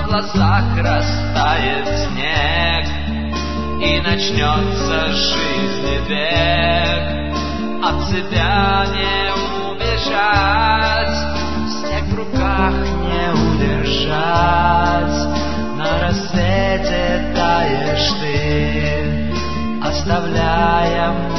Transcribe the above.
глазах растает снег, и начнется жизни бег. От тебя не убежать, снег в руках не удержать. На рассвете таешь ты, оставляя